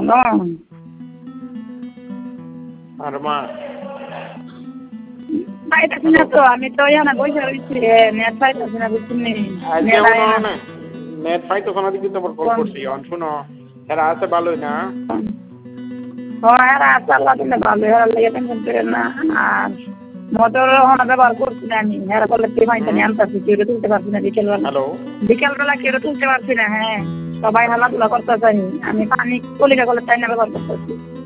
আর মা পাইতেছি না তো, আমি তো এখানে বসে রয়েছি, নেট পাইতেছি না, বুঝলি? নেট পাইতো না দিকে তোমার কল করছি। শুনো, এরা আছে ভালোই না? এরা আছে, আল্লাহ দিলে ভালো, এরা লেগে টেনশন করেন না। আর মোটর ওখানে ব্যবহার করছি না আমি, এরা বলে পানি আনতেছি, কেউ তুলতে পারছি না বিকেলবেলা কেউ তুলতে পারছি না। হ্যাঁ, সবাই হালাধুলা করতে চাই, আমি পানি কলিকা কলের টাইনা ব্যবহার করতেছি।